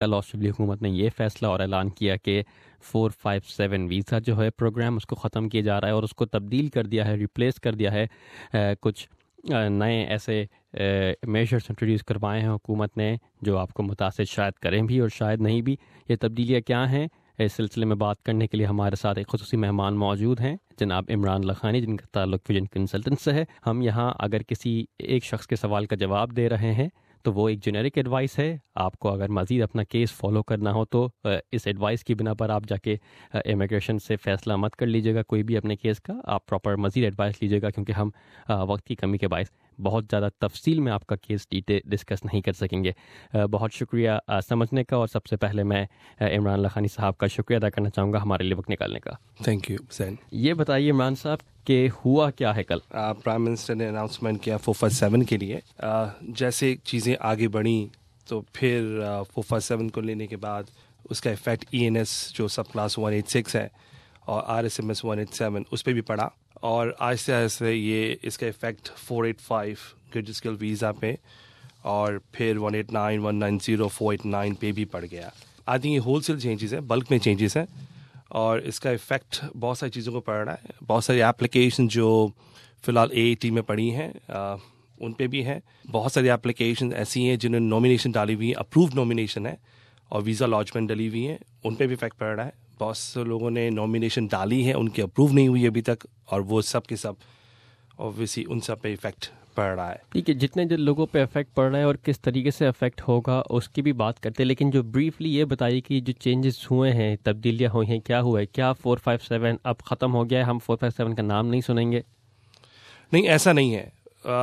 कल ऑस्ट्रेलिया हुकूमत ने ये फैसला और ऐलान किया कि 457 वीज़ा जो है प्रोग्राम उसको ख़त्म किया जा रहा है और उसको तब्दील कर दिया है, रिप्लेस कर दिया है। कुछ नए ऐसे मेजर्स इंट्रोड्यूस करवाए हैं हुकूमत ने जो आपको मुतासिर शायद करें भी और शायद नहीं भी। ये तब्दीलियाँ क्या हैं, इस सिलसिले में बात करने के लिए हमारे साथ एक खुसूसी मेहमान मौजूद हैं, जनाब इमरान लखानी, जिनका ताल्लुक विजन कंसल्टेंट से है। हम यहाँ अगर किसी एक शख्स के सवाल का जवाब दे रहे हैं तो वो एक जेनेरिक एडवाइस है। आपको अगर मज़ीद अपना केस फॉलो करना हो तो इस एडवाइस की बिना पर आप जाके इमिग्रेशन से फ़ैसला मत कर लीजिएगा कोई भी अपने केस का। आप प्रॉपर मज़ीद एडवाइस लीजिएगा, क्योंकि हम वक्त की कमी के बायस बहुत ज़्यादा तफसील में आपका केस डिस्कस नहीं कर सकेंगे। बहुत शुक्रिया समझने का। और सबसे पहले मैं इमरान लखानी साहब का शुक्रिया अदा करना चाहूँगा हमारे लिए वक्त निकालने का। थैंक यू सैन। ये बताइए इमरान साहब कि हुआ क्या है कल? प्राइम मिनिस्टर ने अनाउंसमेंट किया 457 के लिए। जैसे चीज़ें आगे बढ़ी तो फिर 457 को लेने के बाद उसका इफेक्ट ENS जो सब क्लास 186 है और RSMS 187 उस पर भी पड़ा, और आहिस्ते आहिस्ते ये इसका इफेक्ट 485 क्रिटिकल स्किल वीज़ा पे और फिर 189, 190, 489 पे भी पड़ गया। आई थिंक ये होल सेल चेंजेस है, बल्क में चेंजेस हैं, और इसका इफ़ेक्ट बहुत सारी चीज़ों को पड़ रहा है। बहुत सारी एप्लीकेशन जो फ़िलहाल AAT में पड़ी हैं उन पे भी है। बहुत सारी एप्लीकेशन ऐसी हैं जिन्होंने नॉमिनेशन डाली हुई है, अप्रूव्ड नॉमिनेशन है, और वीज़ा लॉन्चमेंट डली हुई है, उन पे भी इफेक्ट पड़ रहा है। बहुत से लोगों ने नॉमिनेशन डाली है, उनकी अप्रूव नहीं हुई अभी तक, और वो सब के सब ऑब्वियसली उन सब पे इफेक्ट पड़ रहा है। ठीक है, जितने जो लोगों पे इफेक्ट पड़ रहा है और किस तरीके से इफेक्ट होगा उसकी भी बात करते हैं, लेकिन जो ब्रीफली ये बताइए कि जो चेंजेस हुए हैं, तब्दीलियां हुई हैं, क्या हुआ है? क्या 457 अब ख़त्म हो गया है? हम 457 का नाम नहीं सुनेंगे? नहीं, ऐसा नहीं है।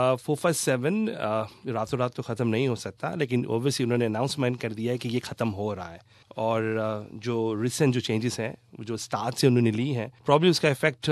457 रातों रात तो ख़त्म नहीं हो सकता, लेकिन ओबियसली उन्होंने अनाउंसमेंट कर दिया है कि ये ख़त्म हो रहा है। और जो रिसेंट जो चेंजेस हैं जो स्टार्ट से उन्होंने ली हैं, प्रॉब्ली उसका इफेक्ट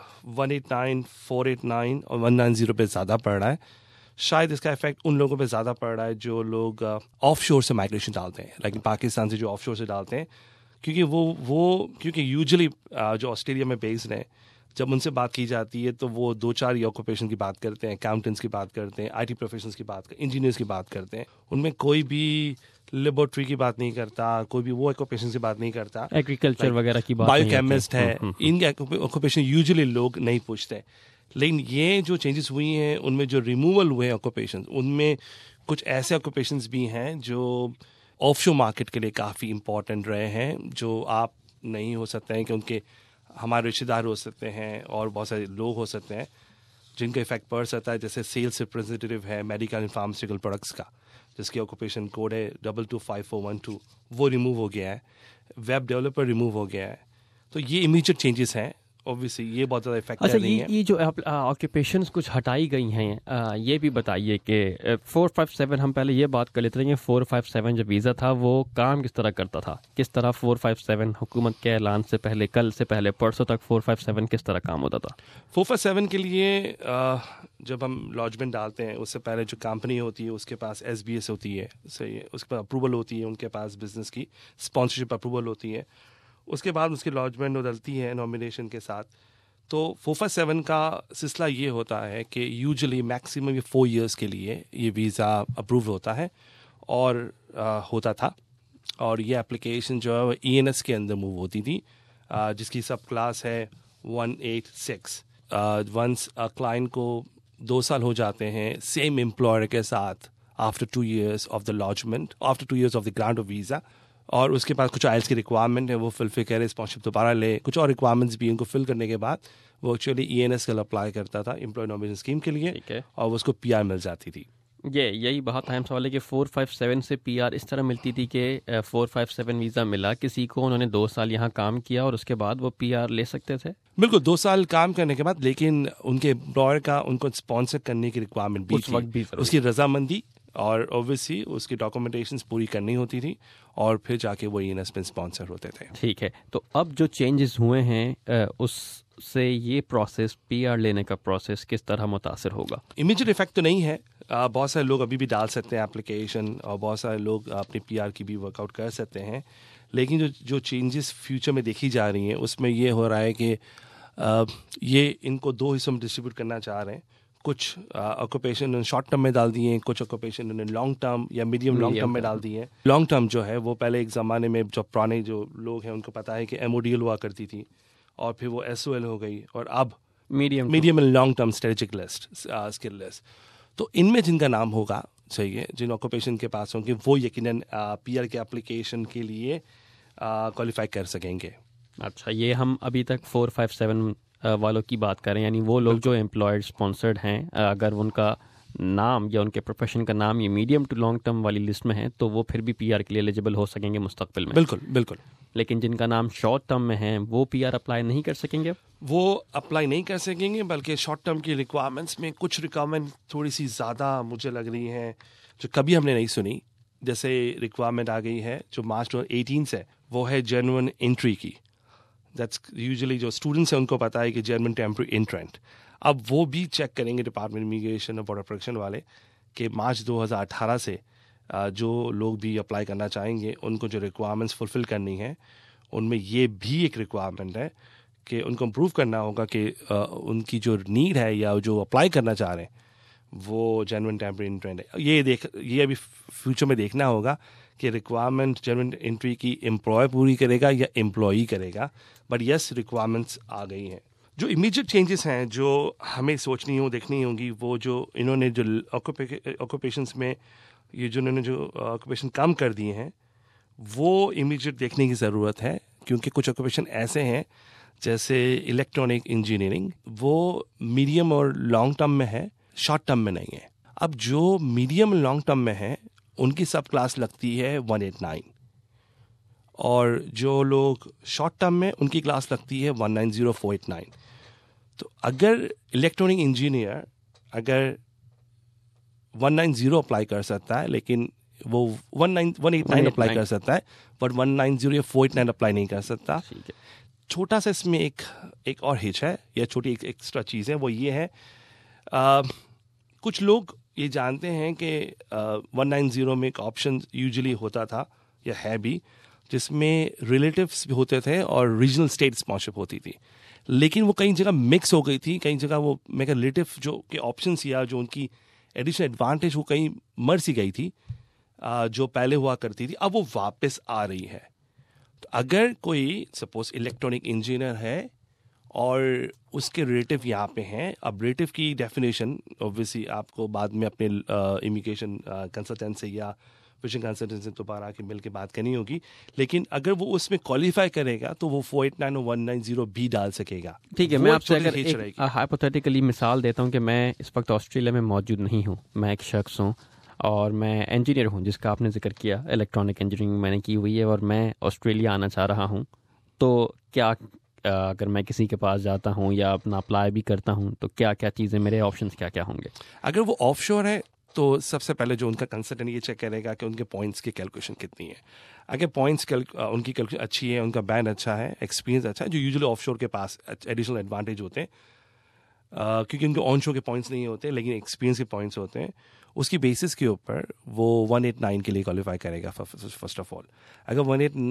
189, 489 और 190 पे ज़्यादा पड़ रहा है। शायद इसका इफेक्ट उन लोगों पे ज़्यादा पड़ रहा है जो लोग ऑफ शोर से माइग्रेशन डालते हैं, लाइक पाकिस्तान से जो ऑफ शोर से डालते हैं, क्योंकि क्योंकि यूजुअली जो ऑस्ट्रेलिया में बेस्ड हैं, जब उनसे बात की जाती है तो वो 2-4 ही ऑक्यूपेशन की बात करते हैं, अकाउंटेंट्स की बात करते हैं, IT प्रोफेशनल्स की बात करते हैं, इंजीनियर्स की बात करते हैं। उनमें कोई भी लेबोरेटरी की बात नहीं करता, कोई भी वो ऑक्यूपेशन की बात नहीं करता, एग्रीकल्चर वगैरह की बात, बायोकेमिस्ट है, इनके ऑक्यूपेशन यूजुअली लोग नहीं पूछते। लेकिन ये जो चेंजेस हुई हैं उनमें जो रिमूवल हुए हैं ऑक्यूपेशन, उनमें कुछ ऐसे ऑक्यूपेशंस भी हैं जो ऑफशोर मार्केट के लिए काफ़ी इंपॉर्टेंट रहे हैं, जो आप नहीं हो सकते हैं कि उनके हमारे रिश्तेदार हो सकते हैं और बहुत सारे लोग हो सकते हैं जिनका इफेक्ट पड़ सकता है। जैसे सेल्स रिप्रेजेंटेटिव है मेडिकल एंड फार्मास्यूटिकल प्रोडक्ट्स का, जिसकी ऑक्यूपेशन कोड है 225412, वो रिमूव हो गया है। वेब डेवलपर रिमूव हो गया है। तो ये इमीडिएट चेंजेस हैं, ऑब्वियसली ये बहुत ज़्यादा इफेक्ट कर रही हैं। ये जो ऑक्यूपेशंस कुछ हटाई गई हैं, ये भी बताइए कि 457, हम पहले ये बात कर लेते हैं, 457 जो वीज़ा था वो काम किस तरह करता था? किस तरह 457 हुकूमत के ऐलान से पहले, कल से पहले, परसों तक 457 किस तरह काम होता था? 457 के लिए जब हम लॉन्चमेंट डालते हैं उससे पहले जो कंपनी होती है उसके पास SBS होती है, सही है, उसके पास अप्रूवल होती है, उनके पास बिजनेस की स्पॉन्सरशिप अप्रूवल होती है, उसके बाद उसकी लॉन्चमेंट बदलती है नॉमिनेशन के साथ। तो 457 का सिलसिला ये होता है कि यूजुअली मैक्सिमम ये 4 इयर्स के लिए ये वीज़ा अप्रूव होता है और होता था, और ये एप्लीकेशन जो है वो ENS के अंदर मूव होती थी, जिसकी सब क्लास है 186। वंस क्लाइंट को 2 साल हो जाते हैं सेम एम्प्लॉयर के साथ after 2 years of the launchment, after 2 years of the grant of visa, और उसके पास कुछ आइल्स की रिक्वायरमेंट है, वो फुलफिल करे, स्पॉन्सरशिप दोबारा ले, कुछ और रिक्वायरमेंट्स भी उनको फिल करने के बाद वो एक्चुअली ENS के लिए अप्लाई करता था एम्प्लॉय नॉमिनेशन स्कीम के लिए, और उसको PR मिल जाती थी। यही बहुत अहम सवाल है कि 457 से PR इस तरह मिलती थी कि 457 वीज़ा मिला किसी को, उन्होंने 2 साल यहाँ काम किया और उसके बाद वो PR ले सकते थे? बिल्कुल, 2 साल काम करने के बाद, लेकिन उनके एम्प्लॉयर का उनको स्पॉन्सर करने की रिक्वायरमेंट भी थी, उसकी रजामंदी और ऑब्वियसली उसकी डॉक्यूमेंटेशंस पूरी करनी होती थी, और फिर जाके वो ENS में स्पॉन्सर होते थे। ठीक है, तो अब जो चेंजेस हुए हैं उससे ये प्रोसेस, PR लेने का प्रोसेस किस तरह मुतासर होगा? इमीडिएट इफेक्ट तो नहीं है, बहुत सारे लोग अभी भी डाल सकते हैं एप्लीकेशन, और बहुत सारे लोग अपनी PR की भी वर्कआउट कर सकते हैं, लेकिन जो चेंजेस फ्यूचर में देखी जा रही हैं उसमें ये हो रहा है कि ये इनको 2 हिस्सों में डिस्ट्रीब्यूट करना चाह रहे हैं। कुछ ऑक्यूपेशन शॉर्ट टर्म में डाल दिए, कुछ ऑक्यूपेशन उन्होंने लॉन्ग टर्म या मीडियम लॉन्ग टर्म में डाल दिए। लॉन्ग टर्म जो है वो पहले एक ज़माने में जो पुराने जो लोग हैं उनको पता है कि MODL हुआ करती थी, और फिर वो SOL हो गई, और अब medium and long term strategic list, skill list. तो इनमें जिनका नाम होगा चाहिए, जिन ऑक्यूपेशन के पास होंगे, वो यकीनन PR के एप्लीकेशन के लिए क्वालिफाई कर सकेंगे। अच्छा, ये हम अभी तक 457 वालों की बात करें, यानी वो लोग जो एम्प्लॉयड स्पॉन्सर्ड हैं, अगर उनका नाम या उनके प्रोफेशन का नाम ये मीडियम टू लॉन्ग टर्म वाली लिस्ट में है तो वो फिर भी PR के लिए एलिजिबल हो सकेंगे मुस्तकबिल में। बिल्कुल बिल्कुल। लेकिन जिनका नाम शॉर्ट टर्म में है वो PR अप्लाई नहीं कर सकेंगे। वो अप्लाई नहीं कर सकेंगे, बल्कि शॉर्ट टर्म की रिक्वायरमेंट्स में कुछ रिक्वायरमेंट थोड़ी सी ज़्यादा मुझे लग रही हैं जो कभी हमने नहीं सुनी। जैसे रिक्वायरमेंट आ गई है जो मार्च 2018 से, वो है जेन्युइन एंट्री की। दैट्स यूजुअली जो स्टूडेंट्स हैं उनको पता है कि जेन्युइन टेम्पररी एंट्रेंट। अब वो भी चेक करेंगे डिपार्टमेंट इमिग्रेशन और बॉर्डर प्रोटेक्शन वाले कि मार्च 2018 से जो लोग भी अप्लाई करना चाहेंगे उनको जो रिक्वायरमेंट्स फुलफिल करनी है, उनमें ये भी एक रिक्वायरमेंट है कि उनको प्रूव करना होगा कि उनकी जो नीड है या जो अप्लाई करना चाह रहे हैं वो जेन्युइन टेम्पररी एंट्रेंट है। ये अभी फ्यूचर में देखना होगा कि रिक्वायरमेंट जेन्युइन एंट्री की एम्प्लॉय पूरी करेगा या एम्प्लॉई करेगा, बट यस रिक्वायरमेंट्स आ गई हैं। जो इमीडिएट चेंजेस हैं जो हमें सोचनी हो, देखनी होंगी, वो जो इन्होंने जो ऑक्यूपेशंस में ये जो इन्होंने जो ऑक्यूपेशन कम कर दिए हैं वो इमीडिएट देखने की ज़रूरत है, क्योंकि कुछ ऑक्यूपेशन ऐसे हैं जैसे इलेक्ट्रॉनिक इंजीनियरिंग, वो मीडियम और लॉन्ग टर्म में है, शॉर्ट टर्म में नहीं है। अब जो मीडियम लॉन्ग टर्म में है उनकी सब क्लास लगती है 189, और जो लोग शॉर्ट टर्म में उनकी क्लास लगती है 190489। तो अगर इलेक्ट्रॉनिक इंजीनियर अगर 190 अप्लाई कर सकता है, लेकिन वो 189 अप्लाई कर सकता है, बट 190 या 489 अप्लाई नहीं कर सकता। छोटा सा इसमें एक और हिच है, या छोटी एक एक्स्ट्रा चीज़ है, वो ये है कुछ लोग ये जानते हैं कि 190 में एक ऑप्शन यूजुअली होता था या है भी, जिसमें रिलेटिव्स भी होते थे और रीजनल स्टेट स्पॉन्सरशिप होती थी, लेकिन वो कई जगह मिक्स हो गई थी। कई जगह वो मेरे रिलेटिव जो के ऑप्शंस या जो उनकी एडिशनल एडवांटेज वो कहीं मर सी गई थी जो पहले हुआ करती थी, अब वो वापस आ रही है। तो अगर कोई सपोज इलेक्ट्रॉनिक इंजीनियर है और उसके रिलेटिव यहाँ पे हैं, अब रिलेटिव की डेफिनेशन ऑब्वियसली आपको बाद में अपने इमिग्रेशन कंसल्टेंट से या विजन कंसल्टेंट से दोबारा आके मिल के बात करनी होगी, लेकिन अगर वो उसमें क्वालिफाई करेगा तो वो 489 और 190 भी डाल सकेगा। ठीक है, मैं आपसे अगर एक हाइपोथेटिकली मिसाल देता हूँ कि मैं इस वक्त ऑस्ट्रेलिया में मौजूद नहीं हूँ, मैं एक शख्स हूँ और मैं इंजीनियर हूँ जिसका आपने जिक्र किया, इलेक्ट्रॉनिक इंजीनियरिंग मैंने की हुई है, और मैं ऑस्ट्रेलिया आना चाह रहा हूँ, तो क्या अगर मैं किसी के पास जाता हूँ या अपना अप्लाई भी करता हूँ तो क्या क्या चीज़ें, मेरे ऑप्शंस क्या क्या होंगे? अगर वो ऑफशोर है तो सबसे पहले जो उनका कंसल्टेंट ये चेक करेगा कि उनके पॉइंट्स की कैलकुलेशन कितनी है। अगर पॉइंट्स उनकी कैलकुलेशन अच्छी है, उनका बैंड अच्छा है, एक्सपीरियंस अच्छा है, जो यूजुअली ऑफशोर के पास एडिशनल एडवांटेज होते हैं क्योंकि उनके ऑनशोर के पॉइंट्स नहीं होते लेकिन एक्सपीरियंस के पॉइंट्स होते हैं, उसकी बेसिस के ऊपर वो 189 के लिए क्वालिफाई करेगा फर्स्ट ऑफ ऑल। अगर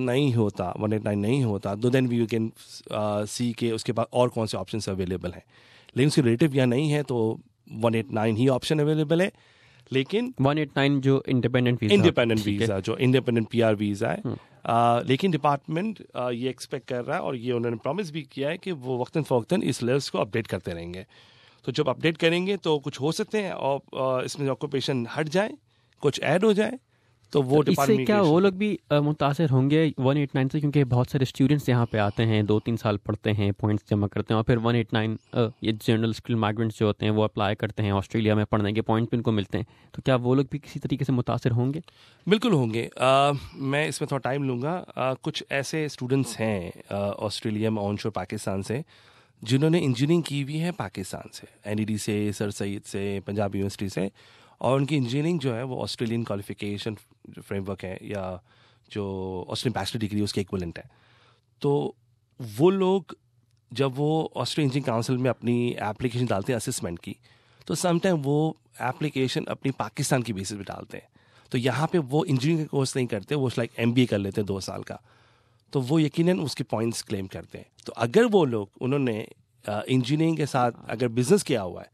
189 नहीं होता तो देन वी कैन सी के उसके पास और कौन से ऑप्शन अवेलेबल हैं, लेकिन उसके रिलेटिव या नहीं है तो 189 ही ऑप्शन अवेलेबल है। लेकिन 189 जो इंडिपेंडेंट वीज़ा जो इंडिपेंडेंट PR वीज़ा है, लेकिन डिपार्टमेंट ये एक्सपेक्ट कर रहा है और ये उन्होंने प्रॉमिस भी किया है कि वो वक्तन फ़वक्तन इस लिस्ट को अपडेट करते रहेंगे। तो जब अपडेट करेंगे तो कुछ हो सकते हैं और इसमें ऑक्यूपेशन हट जाए, कुछ ऐड हो जाए, तो वो इससे क्या वो लोग भी मुतासर होंगे 189 से? क्योंकि बहुत सारे स्टूडेंट्स यहाँ पे आते हैं, 2-3 साल पढ़ते हैं, पॉइंट्स जमा करते हैं और फिर 189 ये जनरल स्किल माइग्रेंट्स जो होते हैं वो अप्लाई करते हैं ऑस्ट्रेलिया में पढ़ने के, पॉइंट्स भी उनको मिलते हैं, तो क्या वो लोग भी किसी तरीके से मुतासर होंगे? बिल्कुल होंगे। मैं इसमें थोड़ा टाइम लूँगा। कुछ ऐसे स्टूडेंट्स हैं ऑस्ट्रेलिया में ऑनशोर पाकिस्तान से जिन्होंने इंजीनियरिंग की हुई है पाकिस्तान से, NED से, सर सईद से, पंजाब यूनिवर्सिटी से, और उनकी इंजीनियरिंग जो है वो ऑस्ट्रेलियन क्वालिफिकेशन फ्रेमवर्क है या जो ऑस्ट्रेलियन बैचलर डिग्री उसके इक्विवेलेंट है। तो वो लोग जब वो ऑस्ट्रेलियन इंजीनियरिंग काउंसिल में अपनी एप्लीकेशन डालते हैं असेसमेंट की, तो समटाइम वो एप्लीकेशन अपनी पाकिस्तान की बेसिस पे डालते हैं। तो यहाँ पे वो इंजीनियरिंग का कोर्स नहीं करते, वो लाइक MBA कर लेते हैं 2 साल का, तो वो यकीनन उसके पॉइंट्स क्लेम करते हैं। तो अगर वो लोग उन्होंने इंजीनियरिंग के साथ अगर बिजनेस किया हुआ है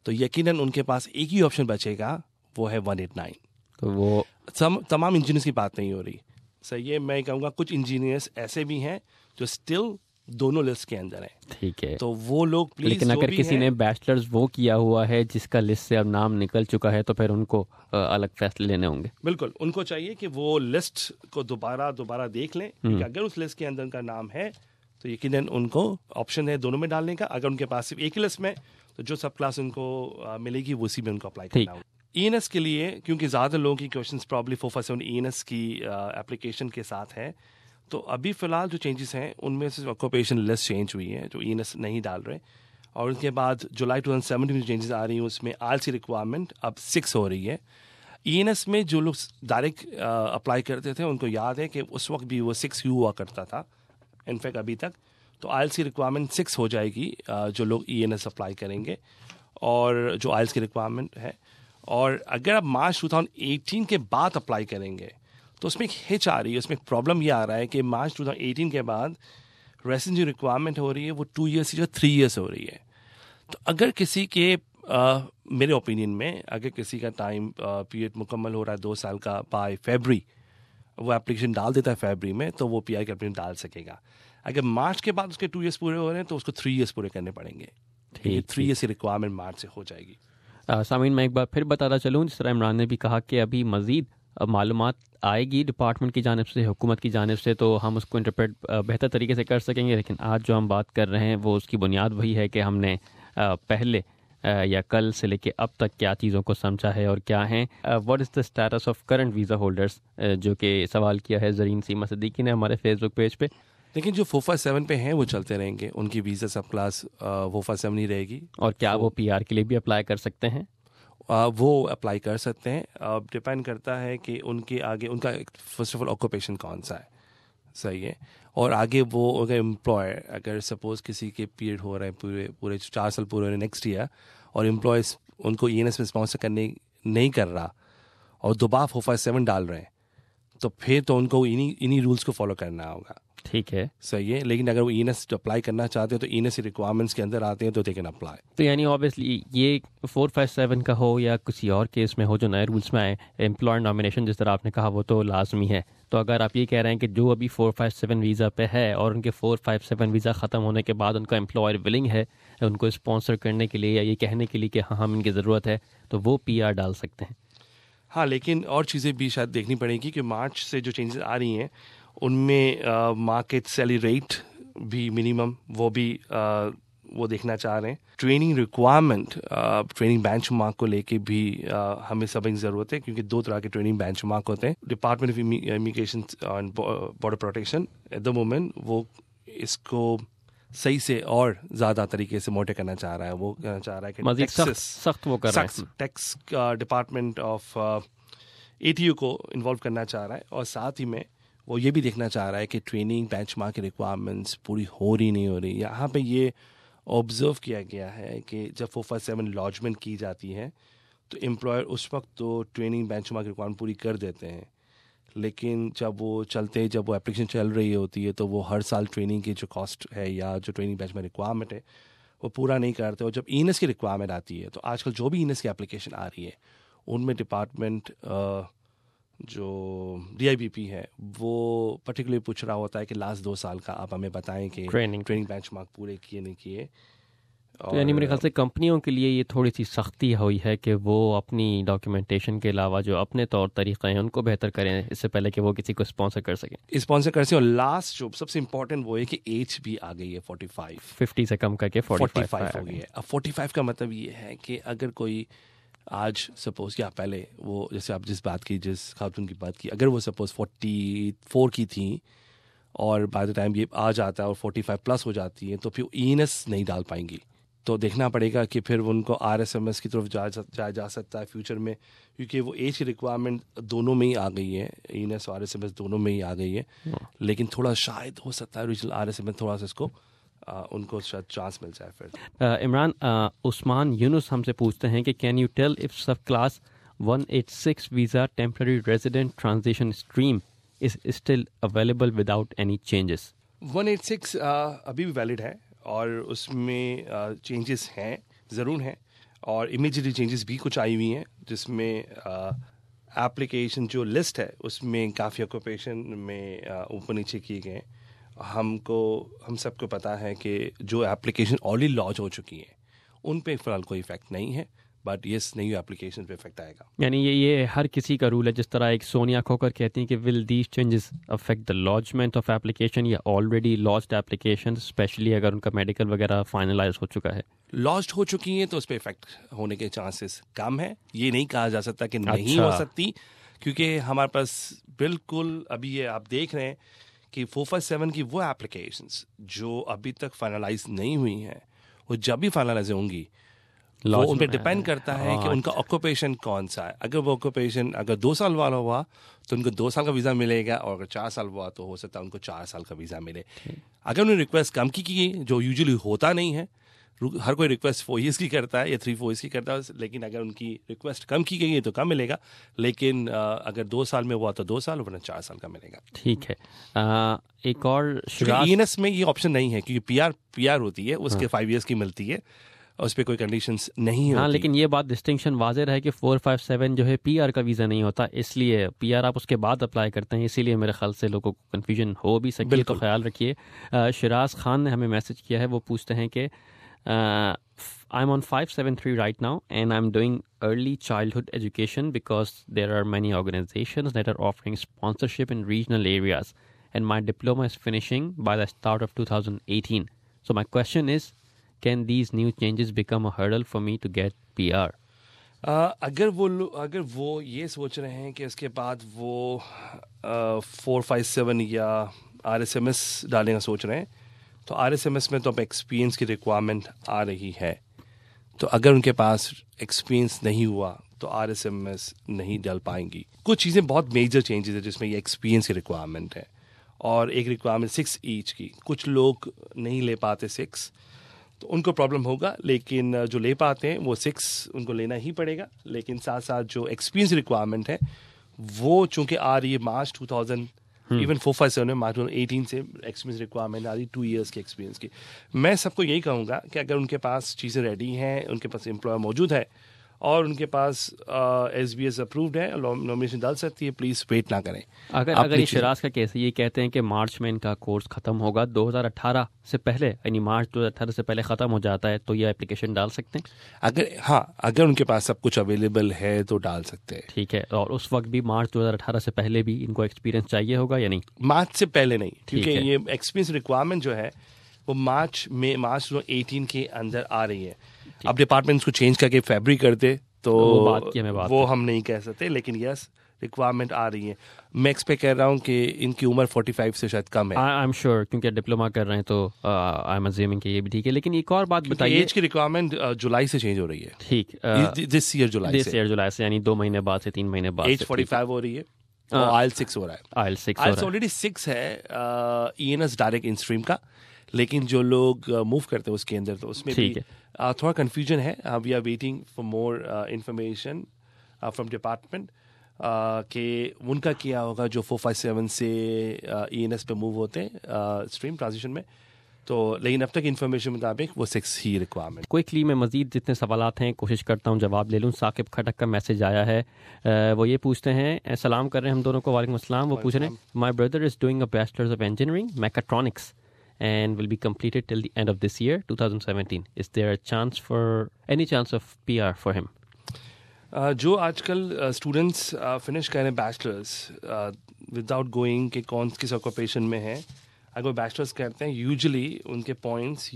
तो यकीनन उनके पास एक ही ऑप्शन बचेगा, वो है 189। तो वो तमाम इंजीनियर्स की बात नहीं हो रही सही है। मैं कहूँगा कुछ इंजीनियर्स ऐसे भी हैं जो स्टिल दोनों लिस्ट के अंदर हैं। ठीक है, तो वो लोग प्लीज, लेकिन अगर किसी ने बैचलर्स वो किया हुआ है जिसका लिस्ट से अब नाम निकल चुका है, तो फिर उनको अलग फैसले लेने होंगे। बिल्कुल, उनको चाहिए कि वो लिस्ट को दोबारा देख लें, क्योंकि अगर उस लिस्ट के अंदर उनका नाम है तो यकीनन उनको ऑप्शन है दोनों में डालने का। अगर उनके पास सिर्फ एक ही लिस्ट में, तो जो सब क्लास उनको मिलेगी वो उसी में उनको अप्लाई करना होगा। ENS के लिए, क्योंकि ज़्यादा लोगों की क्वेश्चंस प्रॉब्ली 457 ENS की एप्लीकेशन के साथ है, तो अभी फ़िलहाल जो चेंजेस हैं उनमें से ऑक्यूपेशन लिस्ट चेंज हुई है, जो ENS नहीं डाल रहे। और उसके बाद जुलाई 2017 में जो चेंजेस आ रही हैं उसमें RC रिक्वायरमेंट अब 6 हो रही है। ENS में जो लोग डायरेक्ट अप्लाई करते थे उनको याद है कि उस वक्त भी वो 6 हुआ करता था, इनफैक्ट अभी तक। तो IELTS की रिक्वायरमेंट 6 हो जाएगी जो लोग ENS अप्लाई करेंगे, और जो IELTS की रिक्वायरमेंट है। और अगर आप मार्च 2018 के बाद अप्लाई करेंगे तो उसमें एक हिच आ रही है, उसमें एक प्रॉब्लम ये आ रहा है कि मार्च 2018 के बाद रेसिडेंसी जो रिक्वायरमेंट हो रही है वो 2 ईयर्स से जो 3 ईयर्स हो रही है। तो अगर किसी के मेरे ओपिनियन में अगर किसी का टाइम पीरियड मुकम्मल हो रहा है 2 साल का, बाय फरवरी वो एप्लीकेशन डाल देता है फरवरी में, तो वो PI का एप्लीकेशन डाल सकेगा। अगर मार्च के बाद उसके 2 ईयर्स पूरे हो रहे हैं तो उसको 3 ईयर्स पूरे करने पड़ेंगे। 3 ईयर्स की रिक्वायरमेंट मार्च से हो जाएगी। सामीन, मैं एक बार फिर बताता चलूँ, जिस तरह इमरान ने भी कहा कि अभी मज़ीद मालूमात आएगी डिपार्टमेंट की जानिब से, हुकूमत की जानिब से, तो हम उसको इंटरप्रेट बेहतर तरीके से कर सकेंगे। लेकिन आज जो हम बात कर रहे हैं वो उसकी बुनियाद वही है कि हमने पहले या कल से लेके अब तक क्या चीज़ों को समझा है और क्या हैं। What is the status of current visa holders, जो कि सवाल किया है ज़रीन सीमा सिद्दीकी ने हमारे फेसबुक पेज पे। लेकिन जो 457 पे हैं वो चलते रहेंगे, उनकी वीज़ा सब क्लास 457 ही रहेगी। और क्या वो PR के लिए भी अप्लाई कर सकते हैं? वो अप्लाई कर सकते हैं। अब डिपेंड करता है कि उनके आगे उनका फर्स्ट ऑफ ऑल ऑक्यूपेशन कौन सा है, सही है। और आगे वो अगर एम्प्लॉयर, अगर सपोज किसी के पीरियड हो रहे हैं पूरे 4 साल पूरे हो रहे हैं नेक्स्ट ईयर, और एम्प्लॉयज़ उनको ENS में स्पॉन्सर करने नहीं कर रहा और दोबारा 457 डाल रहे हैं, तो फिर तो उनको इन्हीं रूल्स को फॉलो करना होगा। ठीक है, सही है। लेकिन अगर वो ENS अप्लाई करना चाहते हैं तो ENS रिक्वायरमेंट्स के अंदर आते हैं तो दे कैन अप्लाई। तो यानी ऑब्वियसली ये 457 का हो या किसी और केस में हो जो नए रूल्स में आए, एम्प्लॉयर नॉमिनेशन जिस तरह आपने कहा वो तो लाजमी है। तो अगर आप ये कह रहे हैं कि जो अभी 457 वीज़ा पे है और उनके 457 वीज़ा ख़त्म होने के बाद उनका एम्प्लॉयर विलिंग है उनको स्पॉन्सर करने के लिए या ये कहने के लिए कि हाँ हम इनकी ज़रूरत है, तो वो PR डाल सकते हैं। हाँ, लेकिन और चीज़ें भी शायद देखनी पड़ेगी कि मार्च से जो चेंजेस आ रही हैं उनमें मार्केट सैलरी रेट भी मिनिमम वो भी वो देखना चाह रहे हैं। ट्रेनिंग रिक्वायरमेंट, ट्रेनिंग बेंचमार्क को लेके भी हमें समझने की ज़रूरत है, क्योंकि 2 तरह के ट्रेनिंग बेंचमार्क होते हैं। Department of immigration and border protection at the moment वो इसको सही से और ज़्यादा तरीके से मोटे करना चाह रहा है। वो कहना चाह रहा है कि सख्त वो कर रहा है, टैक्स डिपार्टमेंट ऑफ ATU को इन्वॉल्व करना चाह रहा है, और साथ ही में वो ये भी देखना चाह रहा है कि ट्रेनिंग बेंचमार्क की रिक्वायरमेंट्स पूरी हो रही नहीं हो रही। यहाँ पे ये ऑब्जर्व किया गया है कि जब 457 लॉजमेंट की जाती है तो एम्प्लॉयर उस वक्त तो ट्रेनिंग बेंचमार्क रिक्वायरमेंट पूरी कर देते हैं, लेकिन जब वो एप्लीकेशन चल रही होती है तो वो हर साल ट्रेनिंग की जो कॉस्ट है या जो ट्रेनिंग बेंचमार्क रिक्वायरमेंट है वो पूरा नहीं करते। और जब ENS की रिक्वायरमेंट आती है तो आजकल जो भी ENS की एप्लीकेशन आ रही है उनमें डिपार्टमेंट जो DIBP है वो पर्टिकुलरली पूछ रहा होता है कि लास्ट 2 साल का आप हमें बताएं कि ट्रेनिंग बेंचमार्क पूरे किए नहीं किए। तो यानी मेरे ख्याल से कंपनियों के लिए ये थोड़ी सी सख्ती हुई है कि वो अपनी डॉक्यूमेंटेशन के अलावा जो अपने तौर तरीक़े हैं उनको बेहतर करें इससे पहले कि वो किसी को स्पॉन्सर कर सकें। और लास्ट जो सबसे इम्पोर्टेंट वो है कि एज भी आ गई है 50 से कम करके 45 हो गई है। अब 45 का मतलब ये है कि अगर कोई आज सपोज या पहले वो जैसे आप जिस खातून की बात की, अगर वो सपोज 44 की थी और बाय द टाइम ये आ जाता है और 45 प्लस हो जाती है तो फिर ENS नहीं डाल पाएंगी। तो देखना पड़ेगा कि फिर उनको RSMS की तरफ जाया जा सकता है फ्यूचर में, क्योंकि वो एज की रिक्वायरमेंट दोनों में ही आ गई है, ENS और RSMS दोनों में ही आ गई है। लेकिन थोड़ा शायद हो सकता है रीजनल RSMS थोड़ा सा इसको उनको शायद चांस मिल जाए फिर। इमरान, उस्मान यूनुस हमसे पूछते हैं कि can you tell if subclass 186 visa temporary resident transition stream is still available without any changes. 186 अभी भी वैलिड है और उसमें चेंजेस हैं, ज़रूर हैं, और इमीडिएटली चेंजेस भी कुछ आई हुई हैं, जिसमें एप्लीकेशन जो लिस्ट है उसमें काफ़ी ऑक्यूपेशन में ऊपर नीचे किए गए हैं। हम सबको पता है कि जो एप्लीकेशन ऑलरेडी लॉन्च हो चुकी हैं उन पे फ़िलहाल कोई इफेक्ट नहीं है, बट ये नई एप्लीकेशन पे इफेक्ट आएगा। यानी ये हर किसी का रूल है, जिस तरह एक सोनिया खोकर कहती हैं कि will these changes affect the launchment of application या ऑलरेडी लॉन्च्ड एप्लीकेशन, स्पेशली अगर उनका मेडिकल वगैरह फाइनलाइज हो चुका है? लॉन्च हो चुकी हैं तो उस पर इफेक्ट होने के चांसेस कम है। ये नहीं कहा जा सकता कि नहीं हो सकती, क्योंकि हमारे पास बिल्कुल अभी ये आप देख रहे हैं कि 457 की वो एप्लीकेशंस जो अभी तक फाइनलाइज नहीं हुई हैं, वो जब भी फाइनलाइज होंगी वो उन पर डिपेंड करता है कि उनका ऑक्यूपेशन कौन सा है। अगर वो ऑक्यूपेशन अगर 2 साल वाला हुआ तो उनको 2 साल का वीज़ा मिलेगा, और अगर 4 साल हुआ तो हो सकता है उनको 4 साल का वीज़ा मिले। अगर उन्होंने रिक्वेस्ट कम की गई, जो यूजुअली होता नहीं है, हर कोई रिक्वेस्ट 4 years की करता है या 3-4 years की करता है, लेकिन अगर उनकी रिक्वेस्ट कम की गई है तो कम मिलेगा, लेकिन अगर 2 साल में हुआ तो 2 साल, वरना 4 साल का मिलेगा। ठीक है। एक और ENS में ये ऑप्शन नहीं है, क्योंकि PR होती है, उसके 5 years की मिलती है, उस पर कोई कंडीशंस नहीं होती। हाँ, लेकिन ये बात डिस्टिंक्शन वाज़ेह है कि 457 जो है PR का वीज़ा नहीं होता, इसलिए PR आप उसके बाद अप्लाई करते हैं, इसीलिए मेरे ख्याल से लोगों को कन्फ्यूजन हो भी सकती है, तो ख्याल रखिए। शिराज खान ने हमें मैसेज किया है, वो पूछते हैं कि I'm on 573 right now and I'm doing early childhood education because there are many organizations that are offering sponsorship in regional areas and my diploma is finishing by the start of 2018. So my question is, can these new changes become a hurdle for me to get PR? अगर वो ये सोच रहे हैं कि उसके बाद वो 457 या RSMS डालने का सोच रहे हैं, तो RSMS में तो अब एक्सपीरियंस की रिक्वायरमेंट आ रही है, तो अगर उनके पास एक्सपीरियंस नहीं हुआ तो RSMS नहीं डाल पाएंगी। कुछ चीज़ें बहुत मेजर चेंजेस है जिसमें ये एक्सपीरियंस की रिक्वायरमेंट है, और एक रिक्वायरमेंट 6 ईच की। कुछ लोग नहीं ले पाते 6, तो उनको प्रॉब्लम होगा, लेकिन जो ले पाते हैं वो 6 उनको लेना ही पड़ेगा। लेकिन साथ साथ जो एक्सपीरियंस रिक्वायरमेंट है वो चूंकि आ रही है मार्च 2000, इवन 457 में मार्च 2018 से एक्सपीरियंस रिक्वायरमेंट आ रही 2 years के एक्सपीरियंस की। मैं सबको यही कहूँगा कि अगर उनके पास चीज़ें रेडी हैं, उनके पास एम्प्लॉयर मौजूद है और उनके पास SBS अप्रूव्ड है, नॉमिनेशन डाल सकती है, प्लीज़ वेट ना करें। अगर ये शिराज का केस है, ये कहते हैं कि मार्च में इनका कोर्स ख़त्म होगा, 2018 से पहले, यानी मार्च 2018 से पहले ख़त्म हो जाता है, तो ये एप्लीकेशन डाल सकते हैं? अगर उनके पास सब कुछ अवेलेबल है तो डाल सकते हैं। ठीक है, और उस वक्त भी मार्च 2018 से पहले भी इनको एक्सपीरियंस चाहिए होगा या नहीं? मार्च से पहले नहीं, क्योंकि ये एक्सपीरियंस रिक्वायरमेंट जो है वो मार्च 2018 के अंदर आ रही है। अब डिपार्टमेंट को चेंज करके फरवरी कर दे तो वो हम नहीं कह सकते, लेकिन यस रिक्वायरमेंट आ रही है। मैं एक्सपेक्ट कर रहा हूँ कि इनकी उम्र 45 से शायद कम है। आई एम श्योर, क्योंकि डिप्लोमा कर रहे हैं तो आई एम अज्यूमिंग कि ये भी ठीक है। लेकिन एक और बात बताइए, एज की रिक्वायरमेंट जुलाई से चेंज हो रही है। ठीक, दिस ईयर जुलाई से, यानी 2 महीने बाद से 3 महीने बाद एज 45 हो रही है। IELTS 6 हो रहा है। IELTS ऑलरेडी 6 है ENS डायरेक्ट इन स्ट्रीम का, लेकिन जो लोग मूव करते हैं उसके अंदर तो उसमें भी थोड़ा कंफ्यूजन है। We are waiting for more information from department कि उनका क्या होगा जो 457 से ENS पे मूव होते हैं स्ट्रीम ट्रांजिशन में। तो लेकिन अब तक इन्फॉर्मेशन मुताबिक वो 6 ही रिक्वायरमेंट। क्विकली मैं मजीद जितने सवालात हैं कोशिश करता हूँ जवाब ले लूँ। साकिब खटक का मैसेज आया है, वो ये पूछते हैं, सलाम कर रहे हैं हम दोनों को, वालेकुम अस्सलाम। वो पूछ रहे हैं, my brother is doing a bachelors of engineering mechatronics and will be completed till the end of this year 2017. Is there a chance for any chance of PR for him? जो आजकल स्टूडेंट्स फिनिश कर रहे हैं bachelors without going कि कौन किस occupation में है, अगर बैचलर्स करते हैं यूजुअली उनके पॉइंट्स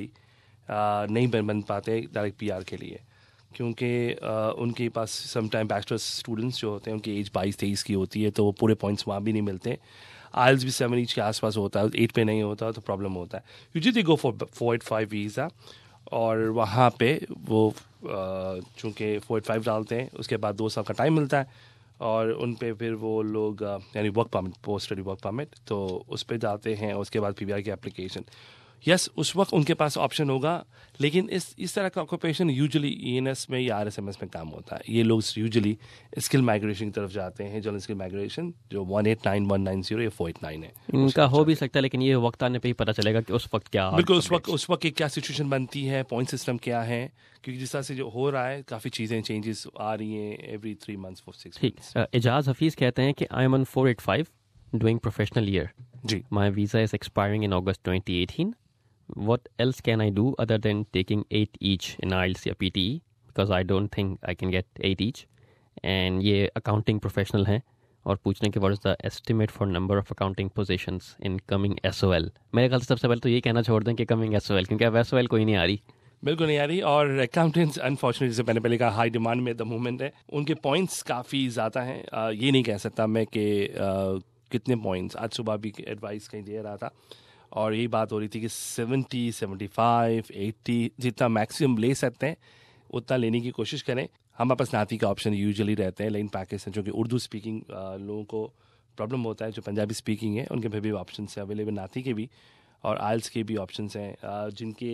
नहीं बन पाते डायरेक्ट PR के लिए, क्योंकि उनके पास समटाइम बैचलर्स स्टूडेंट्स जो होते हैं उनकी एज 22-23 की होती है, तो वो पूरे पॉइंट्स वहाँ भी नहीं मिलते। IELTS भी 7 ईच के आसपास होता है, 8 पे नहीं होता तो प्रॉब्लम होता है। यूजुअली गो फॉर 485 वीज़ा, और वहाँ पे वो चूँकि 485 डालते हैं, उसके बाद 2 साल का टाइम मिलता है, और उन पे फिर वो लोग यानी work permit, post study work permit, तो उस पर जाते हैं, उसके बाद PBR की एप्लीकेशन। यस उस वक्त उनके पास ऑप्शन होगा, लेकिन इस तरह का ऑक्यूपेशन यूजुअली ईएनएस में या आरएसएमएस में काम होता है। ये लोग यूजुअली स्किल माइग्रेशन की तरफ जाते हैं, जनरल स्किल माइग्रेशन जो 189, 190 या 489 है। इनका हो भी सकता है, लेकिन ये वक्त आने पे ही पता चलेगा कि उस वक्त क्या, बिल्कुल उस वक्त की क्या सिचुएशन बनती है, पॉइंट सिस्टम क्या है, क्योंकि जिस तरह से जो हो रहा है काफ़ी चीज़ें चेंजेस आ रही हैं एवरी 3 months for 6 months। ठीक। एजाज हफीज़ कहते हैं कि I am on 485 doing professional year, जी, my visa is expiring in August 2018, what else can I do other than taking 8 each in IELTS या PTE, because I don't think I can get 8 each। and ये accounting professional हैं और पूछने के what is the estimate for number of accounting positions in coming SOL। मेरे ख्याल से सबसे पहले तो ये कहना छोड़ दें कि coming SOL, क्योंकि अब SOL कोई नहीं आ रही। बिल्कुल नहीं आ रही, और अकाउंटेंट्स अनफॉर्चुनेटली जैसे मैंने पहले कहा हाई डिमांड में द मोमेंट है, उनके पॉइंट्स काफ़ी ज़्यादा हैं। ये नहीं कह सकता मैं कि कितने पॉइंट्स, आज सुबह भी एडवाइस कहीं दे रहा था और यही बात हो रही थी कि 70, 75, 80 जितना मैक्सिमम ले सकते हैं उतना लेने की कोशिश करें। हमारे पास नाती का ऑप्शन यूजुअली रहते हैं, लेकिन पाकिस्तान जो कि उर्दू स्पीकिंग लोगों को प्रॉब्लम होता है, जो पंजाबी स्पीकिंग है उनके भी ऑप्शन है अवेलेबल, नाती के भी और आइल्स के भी ऑप्शंस हैं।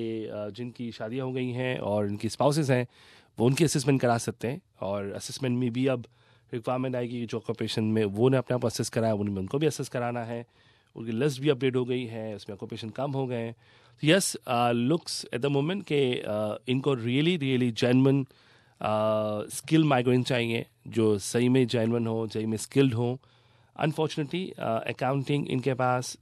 जिनकी शादियां हो गई हैं और इनकी स्पाउसेस हैं वो उनकी असेसमेंट करा सकते हैं, और असेसमेंट में भी अब रिक्वायरमेंट आएगी कि जो ऑक्यूपेशन में वो ने अपने आप असेस कराया उनको भी असेस कराना है, उनकी लिस्ट भी अपडेट हो गई है, उसमें ऑक्यूपेशन कम हो गए हैं। Yes looks at the moment के इनको रियली जेन्युइन स्किल माइग्रेंट चाहिए, जो सही में जेन्युइन हो, सही में स्किल्ड हो। अनफॉर्चुनेटली अकाउंटिंग इनके पास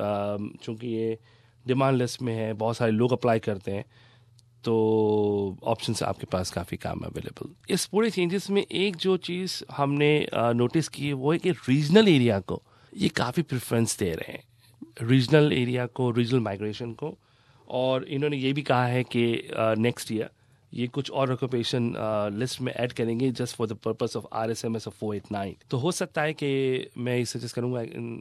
चूँकि ये डिमांड लिस्ट में है, बहुत सारे लोग अप्लाई करते हैं, तो ऑप्शंस आपके पास काफ़ी कम अवेलेबल। इस पूरे चेंजेस में एक जो चीज़ हमने नोटिस की है वो है कि रीजनल एरिया को ये काफ़ी प्रेफरेंस दे रहे हैं, रीजनल एरिया को, रीजनल माइग्रेशन को, और इन्होंने ये भी कहा है कि नेक्स्ट ईयर ये कुछ और ऑक्यूपेशन लिस्ट में ऐड करेंगे just for the purpose of RSMS of 489। तो हो सकता है कि मैं सजेस्ट करूँगा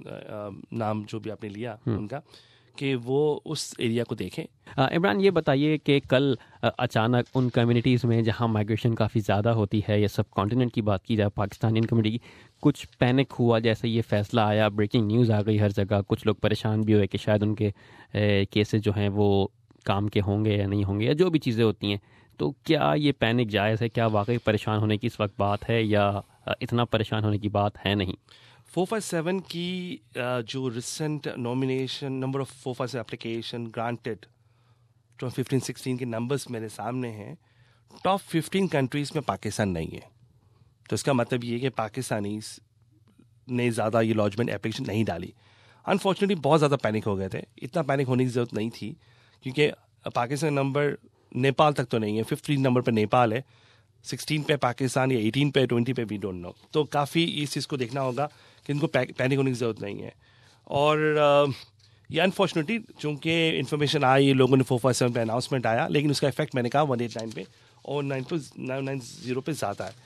नाम जो भी आपने लिया उनका, कि वो उस एरिया को देखें। इमरान ये बताइए कि कल अचानक उन कम्युनिटीज़ में जहाँ माइग्रेशन काफ़ी ज़्यादा होती है, या सब कॉन्टिनेंट की बात की जाए, पाकिस्तानियन कम्युनिटी की, कुछ पैनिक हुआ, जैसे ये फैसला आया, ब्रेकिंग न्यूज़ आ गई हर जगह, कुछ लोग परेशान भी हुए कि शायद उनके केसेस जो हैं वो काम के होंगे या नहीं होंगे, या जो भी चीज़ें होती हैं। तो क्या ये पैनिक जायज़ है? क्या वाकई परेशान होने की इस वक्त बात है, या इतना परेशान होने की बात है नहीं? 457 की जो recent nomination number of 457 application granted 2015-16 के नंबर्स मेरे सामने हैं, टॉप 15 कंट्रीज़ में पाकिस्तान नहीं है। तो इसका मतलब ये कि पाकिस्तानी ने ज़्यादा ये लॉजमेंट एप्लीकेशन नहीं डाली। अनफॉर्चुनेटली बहुत ज़्यादा पैनिक हो गए थे, इतना पैनिक होने की ज़रूरत नहीं थी, क्योंकि पाकिस्तान नंबर नेपाल तक तो नहीं है, 15 नंबर पर नेपाल है, 16 पे पाकिस्तान या 18 पे 20 पे वी डोंट नो। तो काफ़ी इस चीज़ को देखना होगा कि इनको पैनिक होने की ज़रूरत नहीं है। और ये अनफॉर्चुनेटली चूँकि इन्फॉर्मेशन आई, लोगों ने 457 पे अनाउंसमेंट आया, लेकिन उसका इफेक्ट मैंने कहा 189 पे और 990 पे ज़्यादा है।